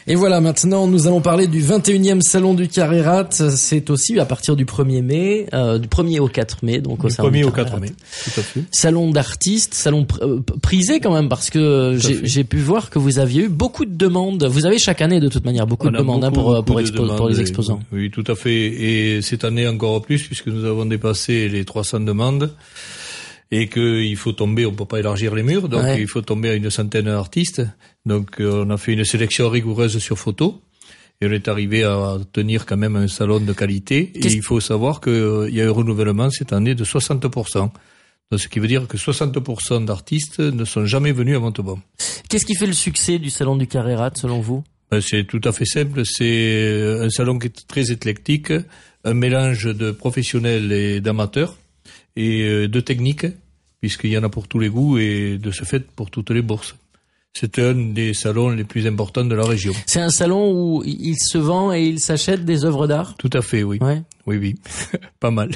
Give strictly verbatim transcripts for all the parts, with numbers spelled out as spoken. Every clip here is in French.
Et voilà, maintenant nous allons parler du vingt et unième salon du Carré-Rat. C'est aussi à partir du premier mai, euh, du premier au quatre mai, donc au du salon premier du au quatre mai, tout à fait. Salon d'artistes, salon pr- euh, prisé quand même, parce que j'ai, j'ai pu voir que vous aviez eu beaucoup de demandes. Vous avez chaque année de toute manière beaucoup On de demandes beaucoup, hein, pour, pour, de expo- demandes, pour les exposants. Et, oui, tout à fait. Et cette année encore plus, puisque nous avons dépassé les trois cents demandes. Et qu'il faut tomber, on peut pas élargir les murs, donc ouais. il faut tomber à une centaine d'artistes. Donc euh, on a fait une sélection rigoureuse sur photo, et on est arrivé à tenir quand même un salon de qualité. Qu'est-ce... Et il faut savoir qu'il euh, y a un renouvellement cette année de soixante pour cent. Donc, ce qui veut dire que soixante pour cent d'artistes ne sont jamais venus à Montauban. Qu'est-ce qui fait le succès du salon du Carré-Rat selon vous ? Ben, c'est tout à fait simple, c'est un salon qui est très éclectique, un mélange de professionnels et d'amateurs. Et de techniques, puisqu'il y en a pour tous les goûts et de ce fait pour toutes les bourses. C'est un des salons les plus importants de la région. C'est un salon où il se vend et il s'achète des œuvres d'art ? Tout à fait, oui. Ouais. Oui, oui. Pas mal.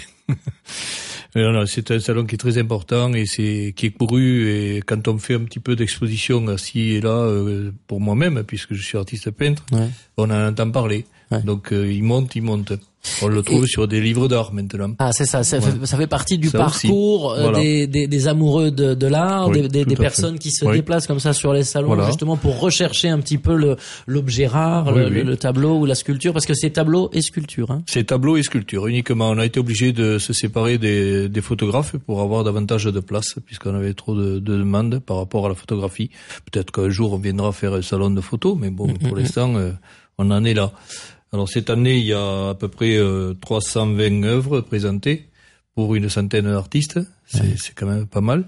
Non, non, c'est un salon qui est très important et c'est qui est couru, et quand on fait un petit peu d'exposition assis et là, euh, pour moi-même, puisque je suis artiste peintre, ouais. on en entend parler. Ouais. Donc euh, il monte, il monte. On le trouve et... sur des livres d'art maintenant. Ah, c'est ça, ça, ouais. fait, ça fait partie du ça parcours voilà. des, des, des amoureux de, de l'art, oui, des, des, des personnes qui se oui. déplacent comme ça sur les salons, voilà. justement pour rechercher un petit peu le, l'objet rare, oui, le, oui. le tableau ou la sculpture, parce que c'est tableau et sculpture. Hein. C'est tableau et sculpture uniquement. On a été obligé de se séparer des, des photographes pour avoir davantage de place, puisqu'on avait trop de, de demandes par rapport à la photographie. Peut-être qu'un jour on viendra faire un salon de photo, mais bon, mm-hmm. pour l'instant, euh, on en est là. Alors cette année, il y a à peu près euh, trois cent vingt œuvres présentées pour une centaine d'artistes. C'est, ouais. c'est quand même pas mal.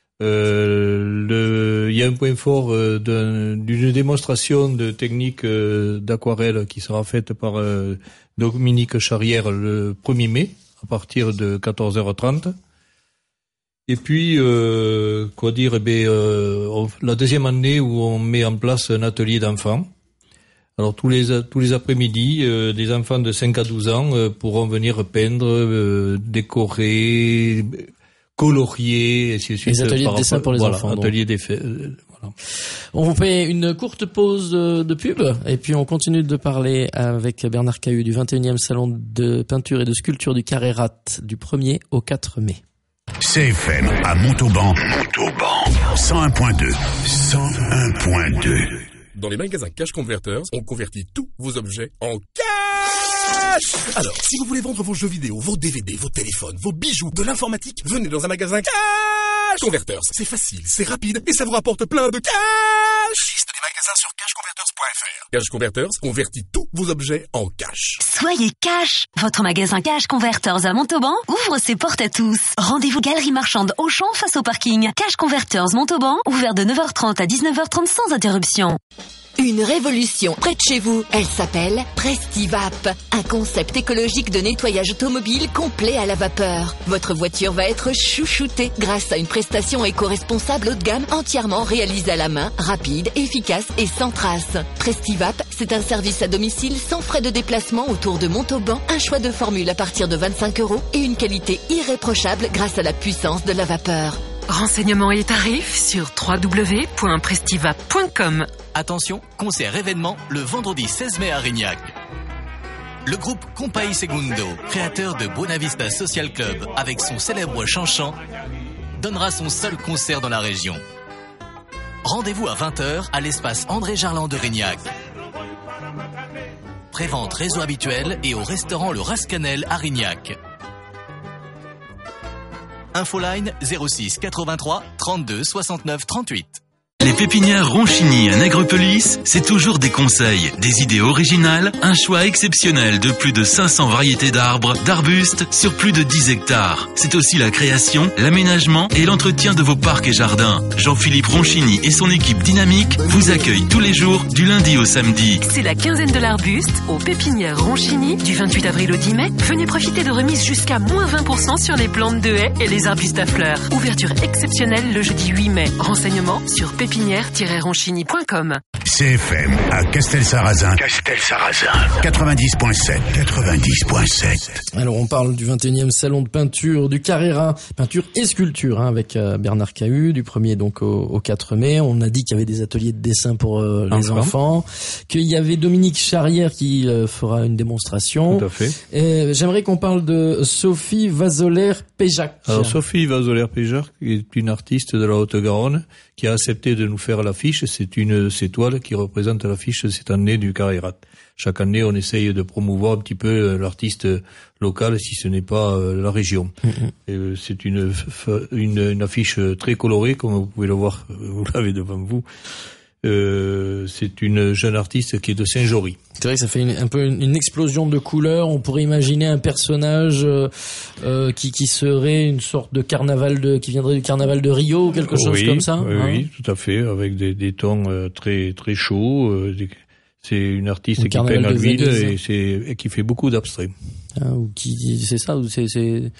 Euh, le, il y a un point fort euh, d'un, d'une démonstration de technique euh, d'aquarelle qui sera faite par euh, Dominique Charrière le premier mai à partir de quatorze heures trente. Et puis, euh, quoi dire, eh bien, euh, on, la deuxième année où on met en place un atelier d'enfants. Alors tous les tous les après-midi, euh, des enfants de cinq à douze ans euh, pourront venir peindre, euh, décorer, colorier, et ainsi de suite. Les ateliers de dessin pour les voilà, enfants. Ateliers d'effet. Euh, voilà. On vous fait une courte pause de pub et puis on continue de parler avec Bernard Cahu du vingt et unième salon de peinture et de sculpture du Carré-Rat du premier au quatre mai. C F M à Montauban. Montauban. cent un point deux. cent un point deux. Dans les magasins Cash Converters, on convertit tous vos objets en cash. Alors, si vous voulez vendre vos jeux vidéo, vos D V D, vos téléphones, vos bijoux, de l'informatique, venez dans un magasin Cash Converters. C'est facile, c'est rapide et ça vous rapporte plein de cash. Liste des magasins sur cash converters point f r. Cash Converters convertit tous vos objets en cash. Soyez cash. Votre magasin Cash Converters à Montauban ouvre ses portes à tous. Rendez-vous Galerie Marchande Auchan face au parking. Cash Converters Montauban, ouvert de neuf heures trente à dix-neuf heures trente sans interruption. Une révolution près de chez vous. Elle s'appelle Prestivap, un concept écologique de nettoyage automobile complet à la vapeur. Votre voiture va être chouchoutée grâce à une prestation éco-responsable haut de gamme entièrement réalisée à la main, rapide, efficace et sans trace. Prestivap, c'est un service à domicile sans frais de déplacement autour de Montauban, un choix de formule à partir de vingt-cinq euros et une qualité irréprochable grâce à la puissance de la vapeur. Renseignements et tarifs sur w w w point prestivap point com. Attention, concert événement le vendredi seize mai à Rignac. Le groupe Compay Segundo, créateur de Buena Vista Social Club avec son célèbre Chanchan, donnera son seul concert dans la région. Rendez-vous à vingt heures à l'espace André Jarland de Rignac. Prévente réseau habituel et au restaurant Le Rascanel à Rignac. Infoline zéro six quatre-vingt-trois trente-deux soixante-neuf trente-huit. Les pépinières Ronchini à Nègrepelisse, c'est toujours des conseils, des idées originales, un choix exceptionnel de plus de cinq cents variétés d'arbres, d'arbustes sur plus de dix hectares. C'est aussi la création, l'aménagement et l'entretien de vos parcs et jardins. Jean-Philippe Ronchini et son équipe dynamique vous accueillent tous les jours du lundi au samedi. C'est la quinzaine de l'arbuste aux pépinières Ronchini du vingt-huit avril au dix mai. Venez profiter de remises jusqu'à moins vingt pour cent sur les plantes de haies et les arbustes à fleurs. Ouverture exceptionnelle le jeudi huit mai. Renseignements sur pépinières pépinière tiret ronchigny point com. C F M à Castelsarrasin. Castelsarrasin. quatre-vingt-dix virgule sept. quatre-vingt-dix virgule sept. Alors on parle du vingt et unième salon de peinture du Carrera, peinture et sculpture, hein, avec euh, Bernard Cahu, du premier donc au, au quatre mai. On a dit qu'il y avait des ateliers de dessin pour euh, les Enfant. enfants, qu'il y avait Dominique Charrière qui euh, fera une démonstration. Tout à fait. Et j'aimerais qu'on parle de Sophie Vazoler-Péjac. Alors Sophie Vazoler-Péjac est une artiste de la Haute-Garonne qui a accepté de nous faire l'affiche. C'est une de ces toiles qui représente l'affiche cette année du Carrera. Chaque année, on essaye de promouvoir un petit peu l'artiste local, si ce n'est pas la région. Mm-hmm. Et c'est une, une une affiche très colorée, comme vous pouvez le voir, vous l'avez devant vous. Euh, c'est une jeune artiste qui est de Saint-Jory. C'est vrai que ça fait une, un peu une, une explosion de couleurs. On pourrait imaginer un personnage euh, euh, qui, qui serait une sorte de carnaval de, qui viendrait du carnaval de Rio ou quelque chose oui, comme ça. Oui, hein oui, tout à fait, avec des, des tons euh, très très chauds. Euh, des, c'est une artiste Le qui peint à l'huile Venise. et, c'est, et qui fait beaucoup d'abstraits. Hein, ou qui, c'est ça, ou c'est, c'est.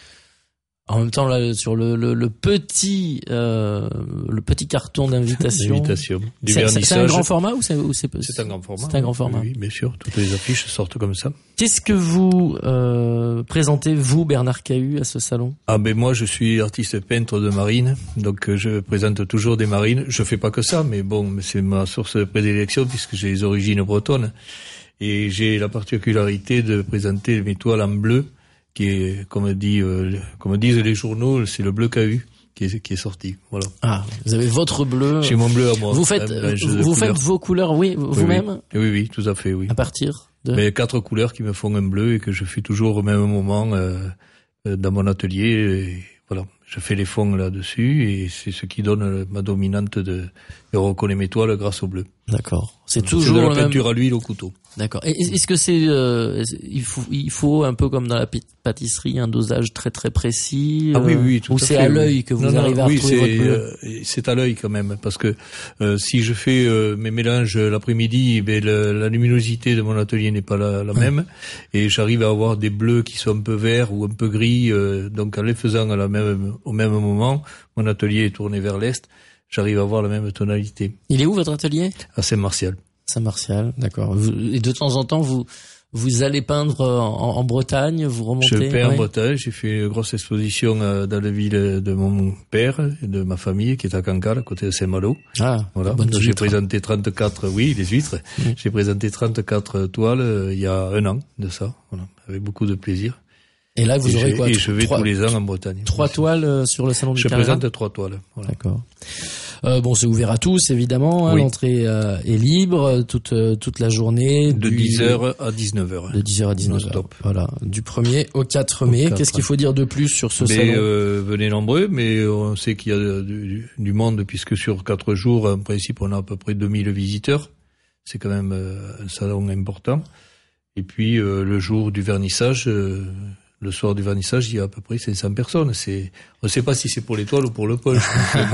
En même temps, là, sur le, le, le petit, euh, le petit carton d'invitation. D'invitation. Du c'est, vernissage. C'est un grand format ou c'est, ou c'est, c'est un grand format. C'est un grand format. Oui, bien sûr. Toutes les affiches sortent comme ça. Qu'est-ce que vous euh, présentez, vous, Bernard Cahu, à ce salon? Ah ben moi, je suis artiste peintre de marine, donc euh, je présente toujours des marines. Je fais pas que ça, mais bon, c'est ma source de prédilection puisque j'ai les origines bretonnes et j'ai la particularité de présenter mes toiles en bleu, qui est, comme dit, euh, comme disent les journaux, c'est le bleu Cahu qui est, qui est sorti. Voilà. Ah, vous avez votre bleu. J'ai mon bleu à moi. Vous faites, vous, vous faites vos couleurs, oui, vous-même. Oui, oui, oui, tout à fait, oui. À partir de. Mais quatre couleurs qui me font un bleu et que je fais toujours au même moment euh, dans mon atelier. Et voilà, je fais les fonds là-dessus et c'est ce qui donne ma dominante de, de reconnaître mes toiles grâce au bleu. D'accord. C'est c'est toujours de la le peinture même... à l'huile au couteau. D'accord. Et est-ce que c'est euh, il faut il faut un peu comme dans la pâtisserie un dosage très très précis, ah oui oui tout ou à c'est fait, à l'œil oui. que vous non, arrivez non, à oui, retrouver c'est, votre bleu. euh, c'est à l'œil quand même parce que euh, si je fais euh, mes mélanges l'après-midi, ben le, la luminosité de mon atelier n'est pas la, la ouais. même et j'arrive à avoir des bleus qui sont un peu verts ou un peu gris. Euh, donc en les faisant à la même au même moment, mon atelier est tourné vers l'est. J'arrive à avoir la même tonalité. Il est où votre atelier? À Saint-Martial. Saint-Martial, d'accord. Vous, et de temps en temps, vous vous allez peindre en, en Bretagne, vous remontez. Je peins ouais. en Bretagne. J'ai fait une grosse exposition dans la ville de mon père et de ma famille, qui est à Cancale, à côté de Saint-Malo. Ah, voilà. Donc j'ai présenté trente-quatre, oui, les huîtres. Mmh. J'ai présenté trente-quatre toiles euh, il y a un an de ça, voilà, avec beaucoup de plaisir. Et là, vous et aurez je, quoi? Et je vais trois, tous les ans en Bretagne. Trois toiles euh, sur le salon du Je Carrera. présente trois toiles. Voilà. D'accord. Euh, bon, c'est ouvert à tous, évidemment. Hein, oui. L'entrée euh, est libre toute euh, toute la journée. De du... dix heures à dix-neuf heures. De dix heures à dix-neuf heures. Voilà. Du premier au quatre mai. quatre. Qu'est-ce qu'il faut dire de plus sur ce mais, salon? euh, Venez nombreux, mais on sait qu'il y a du, du monde puisque sur quatre jours, en principe, on a à peu près deux mille visiteurs. C'est quand même euh, un salon important. Et puis euh, le jour du vernissage. Euh, Le soir du vernissage, il y a à peu près cinq cents personnes. C'est, on ne sait pas si c'est pour l'étoile ou pour le punch.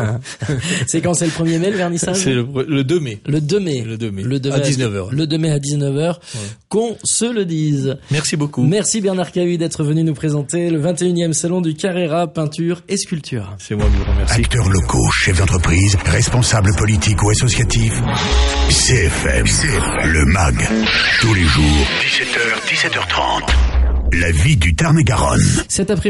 C'est quand c'est le premier mai, le vernissage? C'est le, le deux mai. Le deux mai. Le deux mai. Le deux mai à dix-neuf heures. Le deux mai à dix-neuf heures. Ouais. Qu'on se le dise. Merci beaucoup. Merci Bernard Cahu d'être venu nous présenter le vingt et unième salon du Carrera, peinture et sculpture. C'est moi qui vous remercie. Acteurs locaux, chefs d'entreprise, responsables politiques ou associatifs. C F M, le M A G. Tous les jours, dix-sept heures, dix-sept heures trente. La vie du Tarn-et-Garonne. Cet après